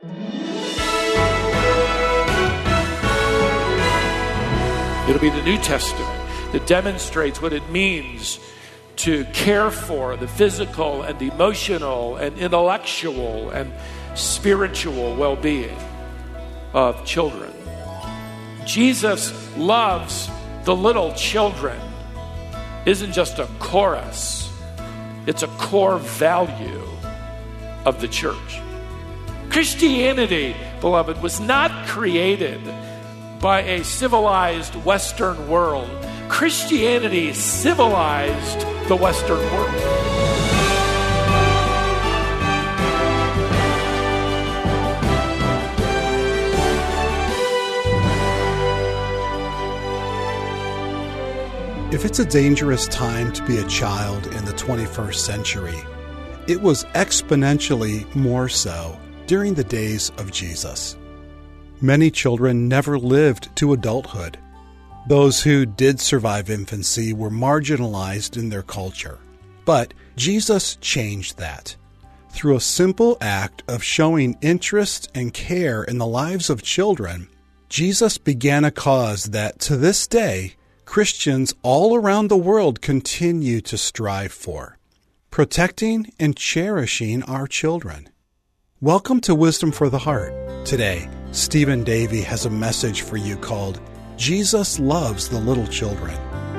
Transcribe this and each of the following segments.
It'll be the New Testament that demonstrates what it means to care for the physical and emotional and intellectual and spiritual well-being of children. Jesus loves the little children isn't just a chorus. It's a core value of the church. Christianity, beloved, was not created by a civilized Western world. Christianity civilized the Western world. If it's a dangerous time to be a child in the 21st century, it was exponentially more so during the days of Jesus. Many children never lived to adulthood. Those who did survive infancy were marginalized in their culture. But Jesus changed that. Through a simple act of showing interest and care in the lives of children, Jesus began a cause that, to this day, Christians all around the world continue to strive for: protecting and cherishing our children. Welcome to Wisdom for the Heart. Today, Stephen Davey has a message for you called Jesus Loves the Little Children.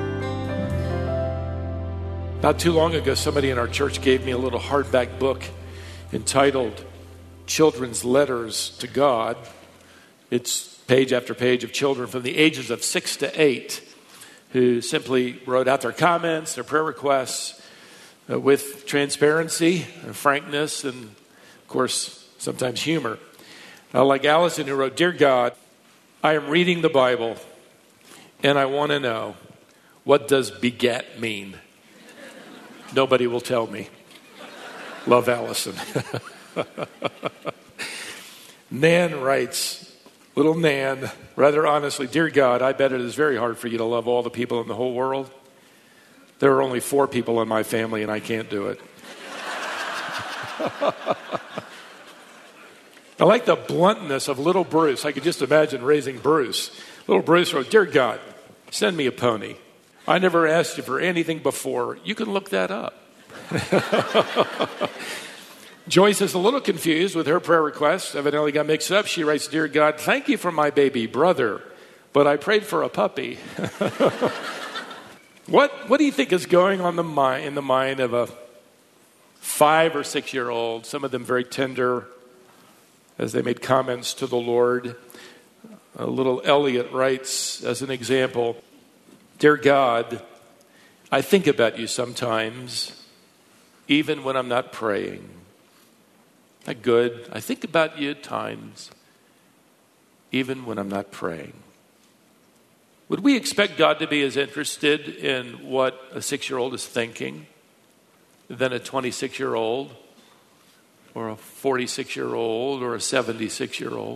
Not too long ago, somebody in our church gave me a little hardback book entitled Children's Letters to God. It's page after page of children from the ages of 6 to 8 who simply wrote out their comments, their prayer requests with transparency and frankness and, of course, sometimes humor. Like Allison, who wrote, "Dear God, I am reading the Bible and I want to know, what does beget mean? Nobody will tell me." Love, Allison. Nan writes, little Nan, rather honestly, "Dear God, I bet it is very hard for you to love all the people in the whole world. There are only 4 people in my family and I can't do it." I like the bluntness of little Bruce. I could just imagine raising Bruce. Little Bruce wrote, "Dear God, send me a pony. I never asked you for anything before. You can look that up." Joyce is a little confused with her prayer request. Evidently got mixed up. She writes, "Dear God, thank you for my baby brother, but I prayed for a puppy." What do you think is going on in the mind of a 5 or 6-year-old? Some of them very tender as they made comments to the Lord. Little Elliot writes as an example, "Dear God, I think about you sometimes, even when I'm not praying." That good. "I think about you at times, even when I'm not praying." Would we expect God to be as interested in what a 6-year-old is thinking than a 26-year-old or a 46-year-old or a 76-year-old?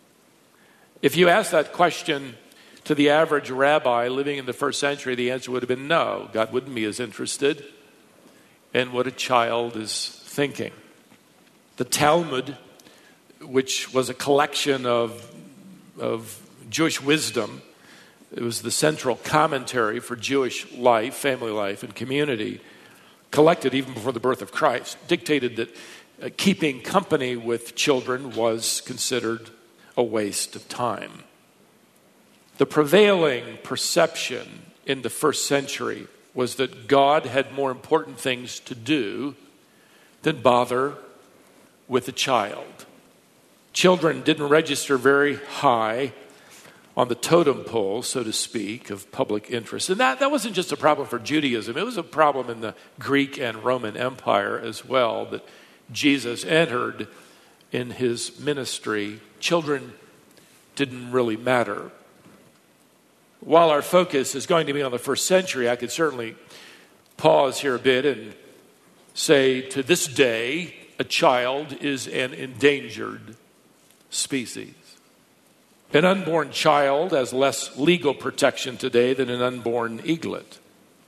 If you ask that question to the average rabbi living in the first century, the answer would have been no. God wouldn't be as interested in what a child is thinking. The Talmud, which was a collection of Jewish wisdom, it was the central commentary for Jewish life, family life, and community, collected even before the birth of Christ, dictated that keeping company with children was considered a waste of time. The prevailing perception in the first century was that God had more important things to do than bother with a child. Children didn't register very high on the totem pole, so to speak, of public interest. And that wasn't just a problem for Judaism. It was a problem in the Greek and Roman Empire as well, that Jesus entered in his ministry. Children didn't really matter. While our focus is going to be on the first century, I could certainly pause here a bit and say, to this day, a child is an endangered species. An unborn child has less legal protection today than an unborn eaglet.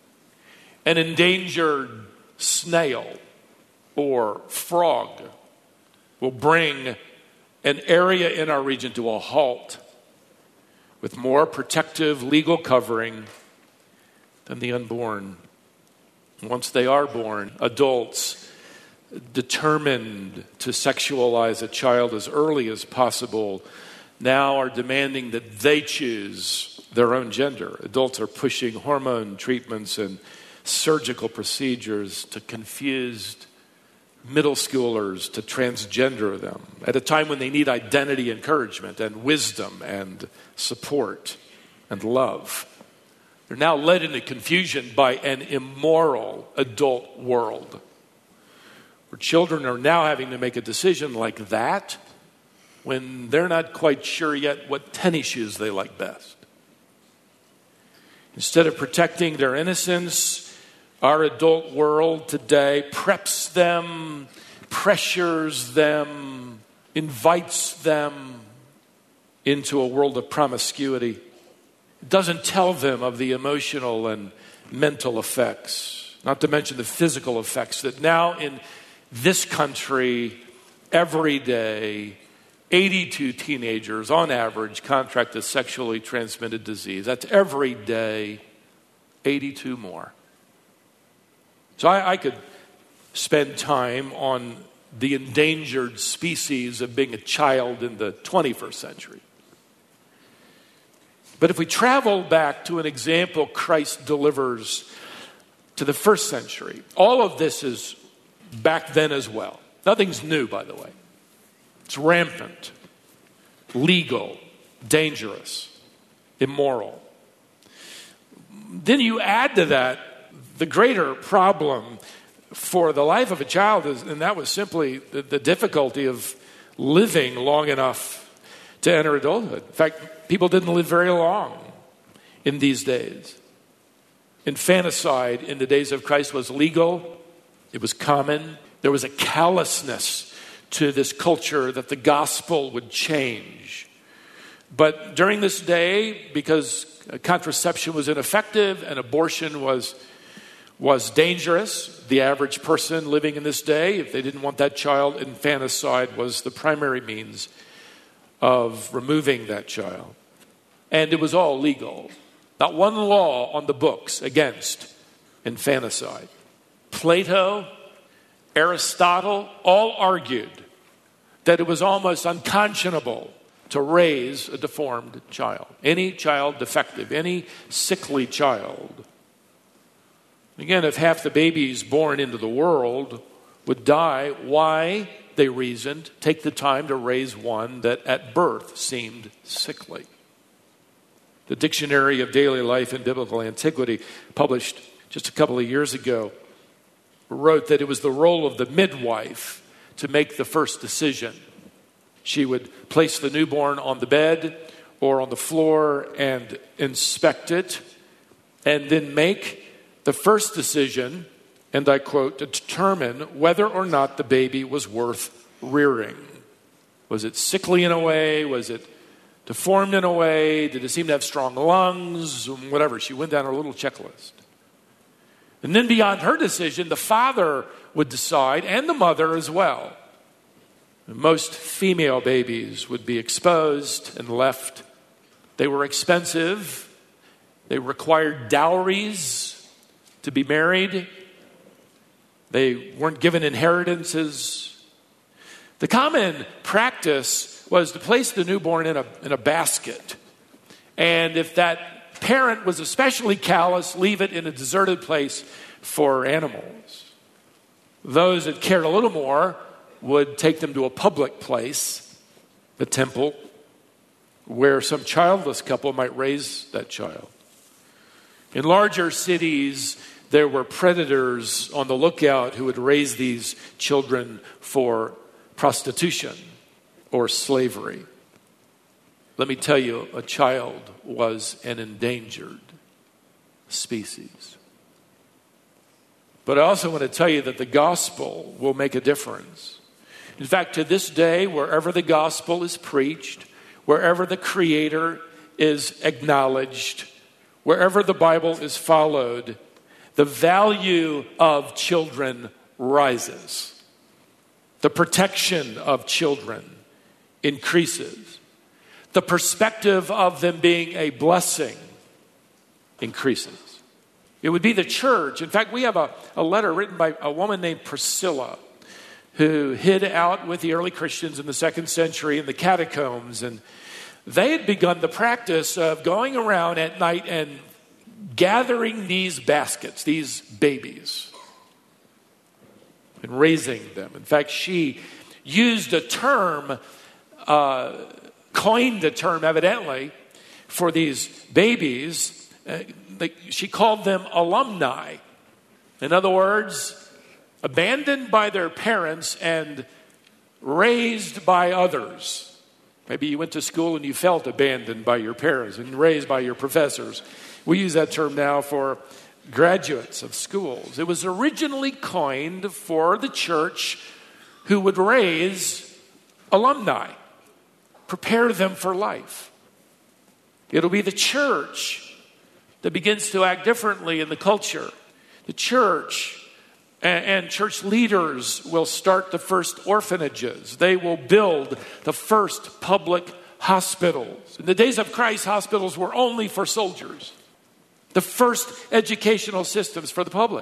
An endangered snail or frog will bring an area in our region to a halt with more protective legal covering than the unborn. Once they are born, adults determined to sexualize a child as early as possible now are demanding that they choose their own gender. Adults are pushing hormone treatments and surgical procedures to confused middle schoolers to transgender them at a time when they need identity encouragement and wisdom and support and love. They're now led into confusion by an immoral adult world where children are now having to make a decision like that when they're not quite sure yet what tennis shoes they like best. Instead of protecting their innocence, our adult world today preps them, pressures them, invites them into a world of promiscuity. It doesn't tell them of the emotional and mental effects, not to mention the physical effects that now in this country, every day, 82 teenagers on average contract a sexually transmitted disease. That's every day, 82 more. So I could spend time on the endangered species of being a child in the 21st century. But if we travel back to an example Christ delivers to the first century, all of this is back then as well. Nothing's new, by the way. It's rampant, legal, dangerous, immoral. Then you add to that the greater problem for the life of a child is, and that was simply the difficulty of living long enough to enter adulthood. In fact, people didn't live very long in these days. Infanticide in the days of Christ was legal. It was common. There was a callousness to this culture that the gospel would change. But during this day, because contraception was ineffective and abortion was dangerous, the average person living in this day, if they didn't want that child, infanticide was the primary means of removing that child. And it was all legal. Not one law on the books against infanticide. Plato, Aristotle, all argued that it was almost unconscionable to raise a deformed child. Any child defective, any sickly child. Again, if half the babies born into the world would die, why, they reasoned, take the time to raise one that at birth seemed sickly? The Dictionary of Daily Life and Biblical Antiquity, published just a couple of years ago, wrote that it was the role of the midwife to make the first decision. She would place the newborn on the bed or on the floor and inspect it, and then make the first decision, and I quote, to determine whether or not the baby was worth rearing. Was it sickly in a way? Was it deformed in a way? Did it seem to have strong lungs? Whatever. She went down her little checklist. And then beyond her decision, the father would decide, and the mother as well. Most female babies would be exposed and left. They were expensive. They required dowries to be married. They weren't given inheritances. The common practice was to place the newborn in a basket. And if that parent was especially callous, leave it in a deserted place for animals. Those that cared a little more would take them to a public place, the temple, where some childless couple might raise that child. In larger cities, there were predators on the lookout who would raise these children for prostitution or slavery. Let me tell you, a child was an endangered species. But I also want to tell you that the gospel will make a difference. In fact, to this day, wherever the gospel is preached, wherever the Creator is acknowledged, wherever the Bible is followed, the value of children rises. The protection of children increases. The perspective of them being a blessing increases. It would be the church. In fact, we have a letter written by a woman named Priscilla who hid out with the early Christians in the 2nd century in the catacombs. And they had begun the practice of going around at night and gathering these baskets, these babies, and raising them. In fact, she used a term, coined a term evidently, for these babies. She called them alumni. In other words, abandoned by their parents and raised by others. Maybe you went to school and you felt abandoned by your parents and raised by your professors. We use that term now for graduates of schools. It was originally coined for the church who would raise alumni, prepare them for life. It'll be the church that begins to act differently in the culture. The church and church leaders will start the first orphanages. They will build the first public hospitals. In the days of Christ, hospitals were only for soldiers. The first educational systems for the public.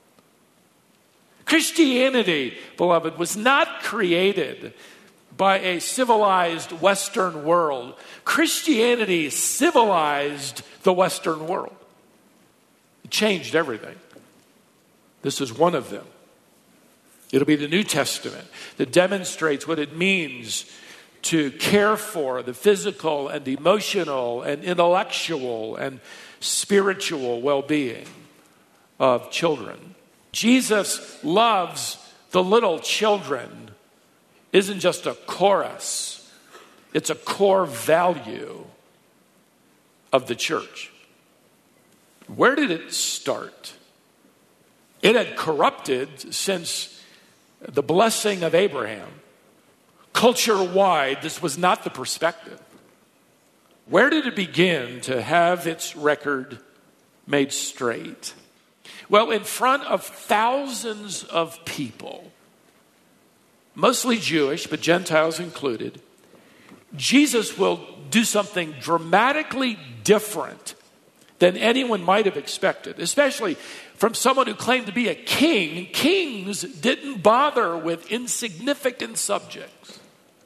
Christianity, beloved, was not created by a civilized Western world. Christianity civilized the Western world. It changed everything. This is one of them. It'll be the New Testament that demonstrates what it means to care for the physical and emotional and intellectual and spiritual well-being of children. Jesus loves the little children isn't just a chorus. It's a core value of the church. Where did it start? It had corrupted since the blessing of Abraham. Culture-wide, this was not the perspective. Where did it begin to have its record made straight? Well, in front of thousands of people, mostly Jewish, but Gentiles included, Jesus will do something dramatically different than anyone might have expected, especially from someone who claimed to be a king. Kings didn't bother with insignificant subjects.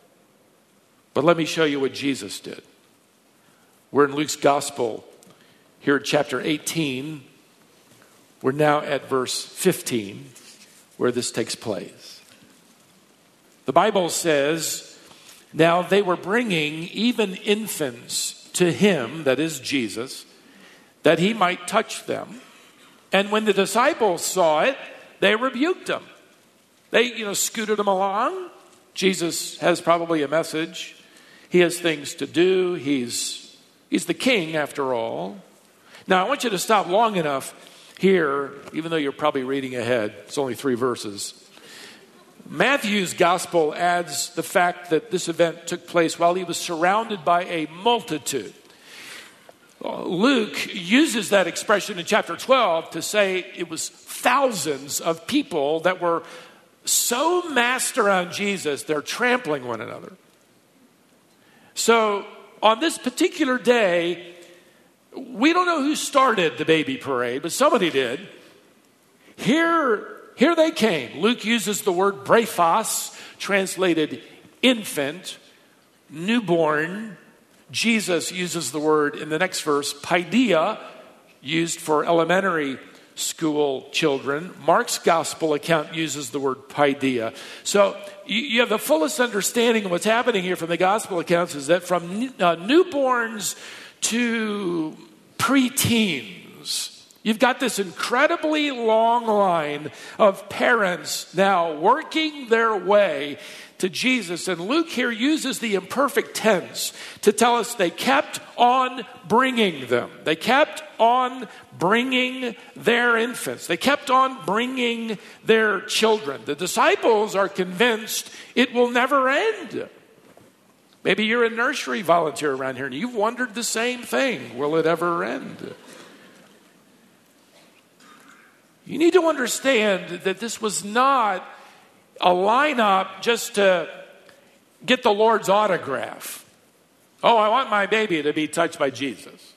But let me show you what Jesus did. We're in Luke's gospel here at chapter 18. We're now at verse 15 where this takes place. The Bible says, now they were bringing even infants to him, that is Jesus, that he might touch them. And when the disciples saw it, they rebuked them. They, scooted them along. Jesus has probably a message. He has things to do. He's the king after all. Now, I want you to stop long enough here, even though you're probably reading ahead. It's only 3 verses. Matthew's gospel adds the fact that this event took place while he was surrounded by a multitude. Luke uses that expression in chapter 12 to say it was thousands of people that were so massed around Jesus, they're trampling one another. So on this particular day, we don't know who started the baby parade, but somebody did. Here they came. Luke uses the word brephos, translated infant, newborn. Jesus uses the word in the next verse, paideia, used for elementary school children. Mark's gospel account uses the word paideia. So you have the fullest understanding of what's happening here from the gospel accounts is that from newborns to preteens, you've got this incredibly long line of parents now working their way to Jesus. And Luke here uses the imperfect tense to tell us they kept on bringing them. They kept on bringing their infants. They kept on bringing their children. The disciples are convinced it will never end. Maybe you're a nursery volunteer around here and you've wondered the same thing. Will it ever end? You need to understand that this was not a lineup just to get the Lord's autograph. Oh, I want my baby to be touched by Jesus.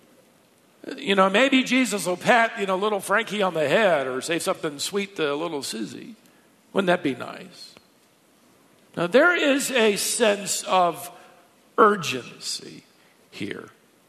Maybe Jesus will pat, little Frankie on the head or say something sweet to little Susie. Wouldn't that be nice? Now, there is a sense of urgency here.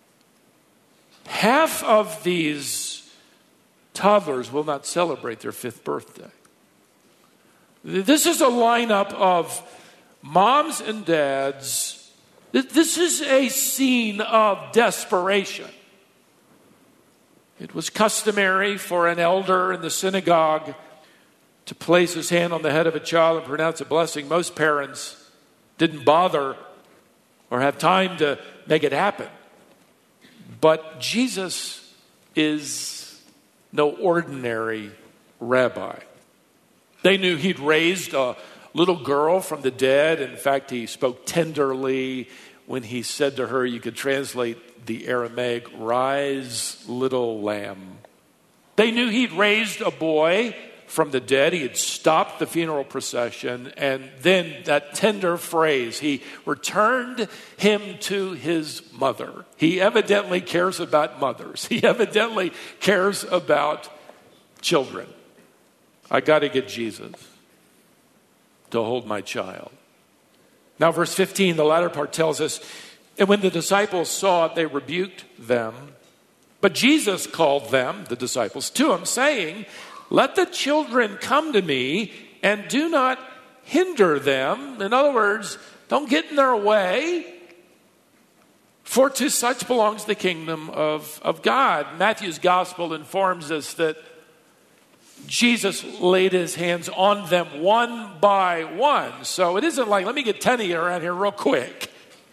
Half of these toddlers will not celebrate their 5th birthday. This is a lineup of moms and dads. This is a scene of desperation. It was customary for an elder in the synagogue to place his hand on the head of a child and pronounce a blessing. Most parents didn't bother or have time to make it happen. But Jesus is no ordinary rabbi. They knew he'd raised a little girl from the dead. In fact, he spoke tenderly when he said to her, you could translate the Aramaic, rise, little lamb. They knew he'd raised a boy from the dead. He had stopped the funeral procession. And then that tender phrase, he returned him to his mother. He evidently cares about mothers. He evidently cares about children. I got to get Jesus to hold my child. Now, verse 15, the latter part tells us, and when the disciples saw it, they rebuked them. But Jesus called them, the disciples, to him, saying, let the children come to me and do not hinder them. In other words, don't get in their way. For to such belongs the kingdom of God. Matthew's gospel informs us that Jesus laid his hands on them one by one. So it isn't like, let me get 10 of you around here real quick.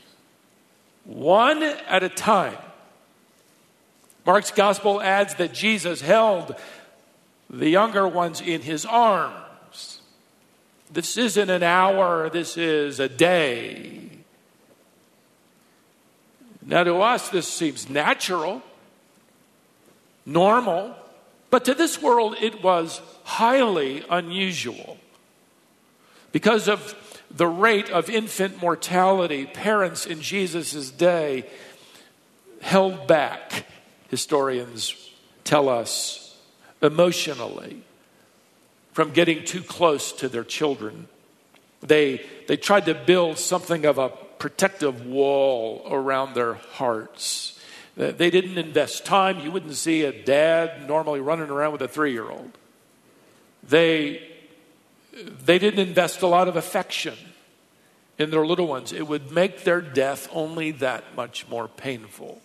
One at a time. Mark's gospel adds that Jesus held the younger ones in his arms. This isn't an hour, this is a day. Now to us, this seems natural, normal, but to this world it was highly unusual. Because of the rate of infant mortality, parents in Jesus' day held back, historians tell us, emotionally, from getting too close to their children. They tried to build something of a protective wall around their hearts. They didn't invest time. You wouldn't see a dad normally running around with a 3-year-old. They didn't invest a lot of affection in their little ones. It would make their death only that much more painful.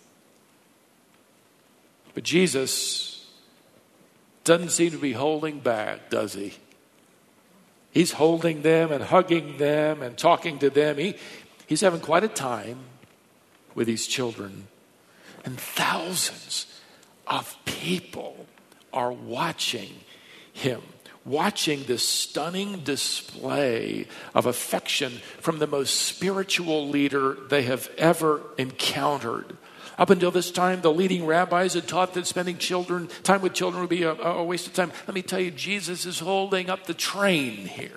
But Jesus doesn't seem to be holding back, does he? He's holding them and hugging them and talking to them. He's having quite a time with these children. And thousands of people are watching him, watching this stunning display of affection from the most spiritual leader they have ever encountered. Up until this time, the leading rabbis had taught that spending time with children would be a waste of time. Let me tell you, Jesus is holding up the train here.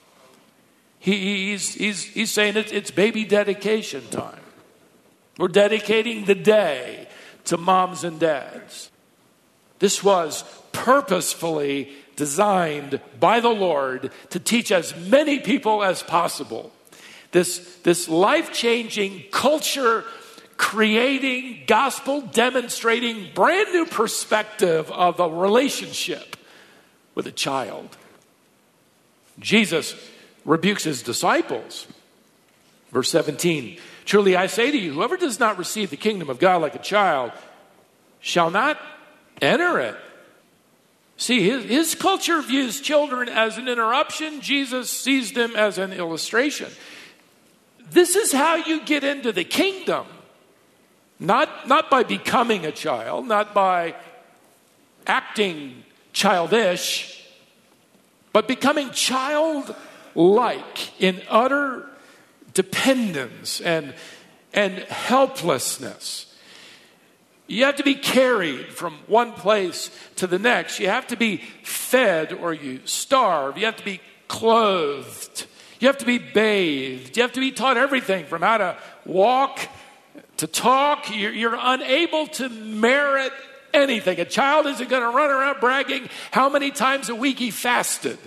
He's saying it's baby dedication time. We're dedicating the day to moms and dads. This was purposefully designed by the Lord to teach as many people as possible. This life-changing, culture-creating, gospel-demonstrating, brand new perspective of a relationship with a child. Jesus rebukes his disciples. Verse 17, truly I say to you, whoever does not receive the kingdom of God like a child shall not enter it. See, his culture views children as an interruption. Jesus sees them as an illustration. This is how you get into the kingdom. Not by becoming a child, not by acting childish, but becoming childlike in utter dependence and helplessness. You have to be carried from one place to the next. You have to be fed or you starve. You have to be clothed. You have to be bathed. You have to be taught everything from how to walk to talk. You're unable to merit anything. A child isn't going to run around bragging how many times a week he fasted,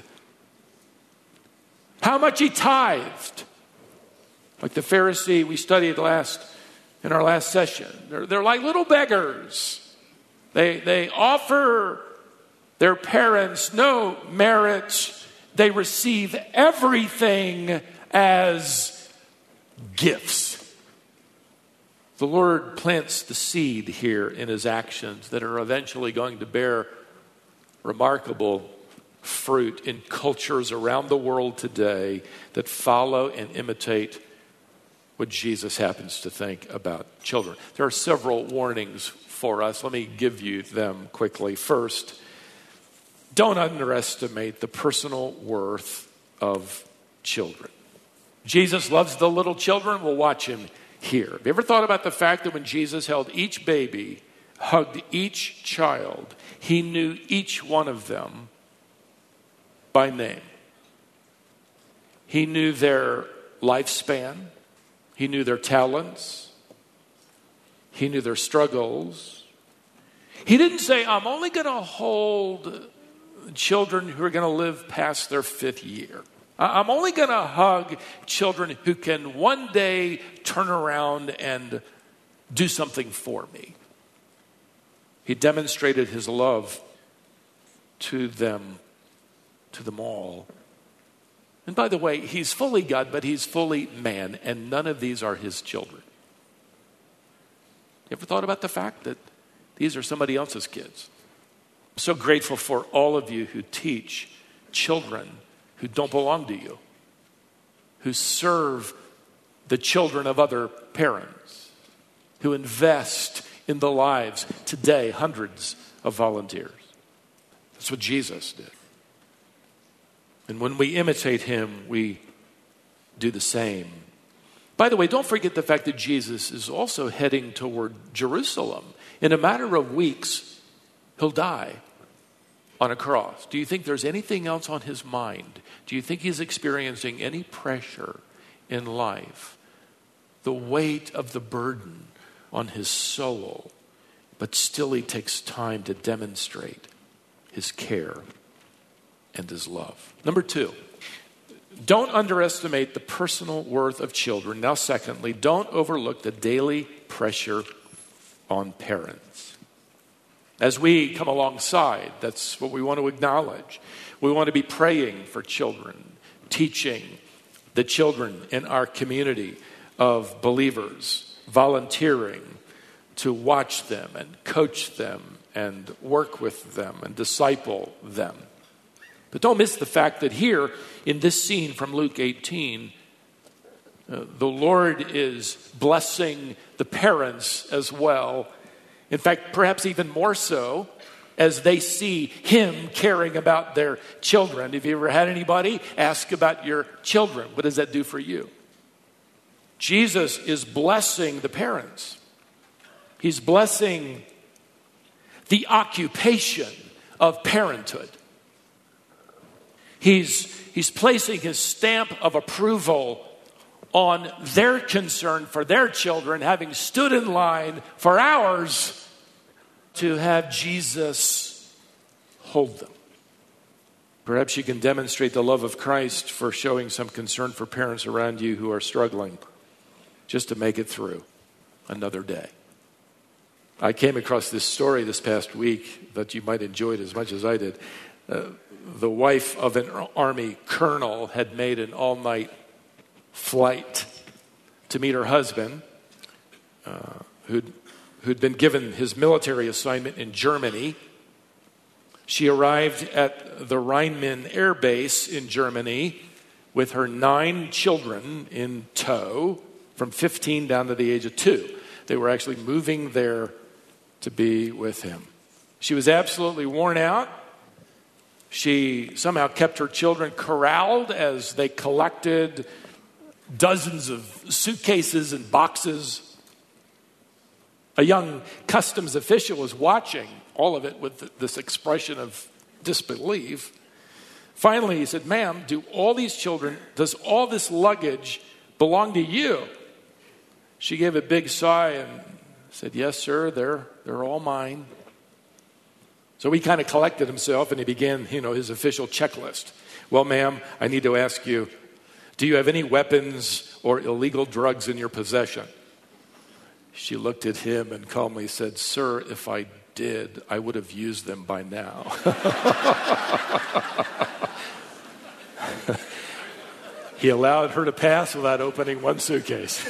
how much he tithed. Like the Pharisee we studied in our last session. They're like little beggars. They offer their parents no merit. They receive everything as gifts. The Lord plants the seed here in his actions that are eventually going to bear remarkable fruit in cultures around the world today that follow and imitate what Jesus happens to think about children. There are several warnings for us. Let me give you them quickly. First, don't underestimate the personal worth of children. Jesus loves the little children. We'll watch him here. Have you ever thought about the fact that when Jesus held each baby, hugged each child, he knew each one of them by name? He knew their lifespan. He knew their talents. He knew their struggles. He didn't say, I'm only going to hold children who are going to live past their 5th year. I'm only going to hug children who can one day turn around and do something for me. He demonstrated his love to them all. And by the way, he's fully God, but he's fully man, and none of these are his children. You ever thought about the fact that these are somebody else's kids? I'm so grateful for all of you who teach children who don't belong to you, who serve the children of other parents, who invest in the lives today, hundreds of volunteers. That's what Jesus did. And when we imitate him, we do the same. By the way, don't forget the fact that Jesus is also heading toward Jerusalem. In a matter of weeks, he'll die on a cross. Do you think there's anything else on his mind? Do you think he's experiencing any pressure in life? The weight of the burden on his soul, but still he takes time to demonstrate his care and his love. Number 2, don't underestimate the personal worth of children. Now, secondly, don't overlook the daily pressure on parents. As we come alongside, that's what we want to acknowledge. We want to be praying for children, teaching the children in our community of believers, volunteering to watch them and coach them and work with them and disciple them. But don't miss the fact that here in this scene from Luke 18, the Lord is blessing the parents as well. In fact, perhaps even more so as they see him caring about their children. Have you ever had anybody ask about your children? What does that do for you? Jesus is blessing the parents. He's blessing the occupation of parenthood. He's placing his stamp of approval on their concern for their children, having stood in line for hours to have Jesus hold them. Perhaps you can demonstrate the love of Christ for showing some concern for parents around you who are struggling just to make it through another day. I came across this story this past week that you might enjoy it as much as I did. The wife of an Army colonel had made an all-night flight to meet her husband, who'd been given his military assignment in Germany. She arrived at the Rheinland Air Base in Germany with her 9 children in tow, from 15 down to the age of 2. They were actually moving there to be with him. She was absolutely worn out. She somehow kept her children corralled as they collected dozens of suitcases and boxes. A young customs official was watching all of it with this expression of disbelief. Finally, he said, "Ma'am, does all this luggage belong to you?" She gave a big sigh and said, "Yes, sir, they're all mine." So he kind of collected himself and he began, his official checklist. "Well, ma'am, I need to ask you, do you have any weapons or illegal drugs in your possession?" She looked at him and calmly said, "Sir, if I did, I would have used them by now." He allowed her to pass without opening one suitcase.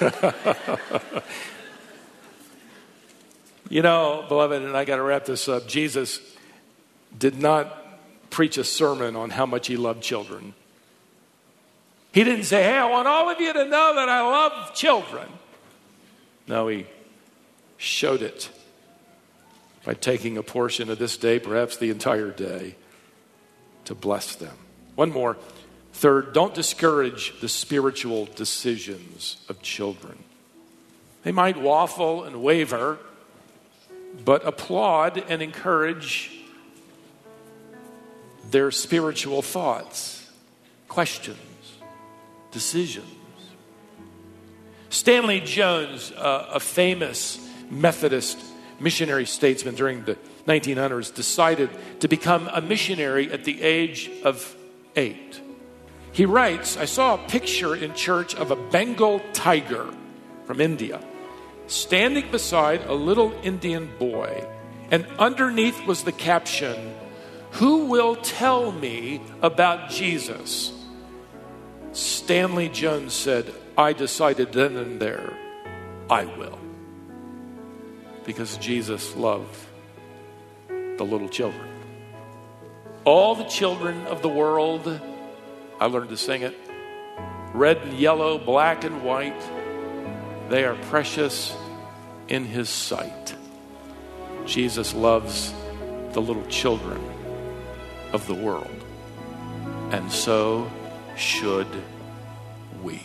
Beloved, and I got to wrap this up, Jesus did not preach a sermon on how much he loved children. He didn't say, "Hey, I want all of you to know that I love children." No, he showed it by taking a portion of this day, perhaps the entire day, to bless them. One more. Third, don't discourage the spiritual decisions of children. They might waffle and waver, but applaud and encourage their spiritual thoughts, questions, decisions. Stanley Jones, a famous Methodist missionary statesman during the 1900s, decided to become a missionary at the age of 8. He writes, "I saw a picture in church of a Bengal tiger from India standing beside a little Indian boy, and underneath was the caption, 'Who will tell me about Jesus?' Stanley Jones said, 'I decided then and there, I will.'" Because Jesus loved the little children. All the children of the world, I learned to sing it, red and yellow, black and white, they are precious in his sight. Jesus loves the little children of the world, and so should we.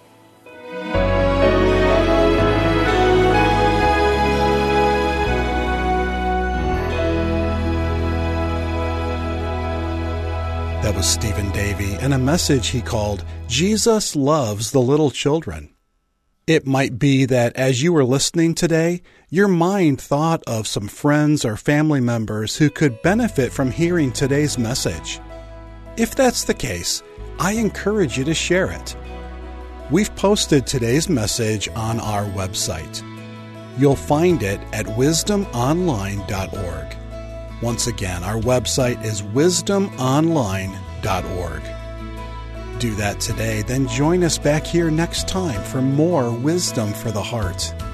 That was Stephen Davey and a message he called Jesus Loves the Little Children. It might be that as you were listening today, your mind thought of some friends or family members who could benefit from hearing today's message. If that's the case, I encourage you to share it. We've posted today's message on our website. You'll find it at wisdomonline.org. Once again, our website is wisdomonline.org. Do that today, then join us back here next time for more Wisdom for the Heart.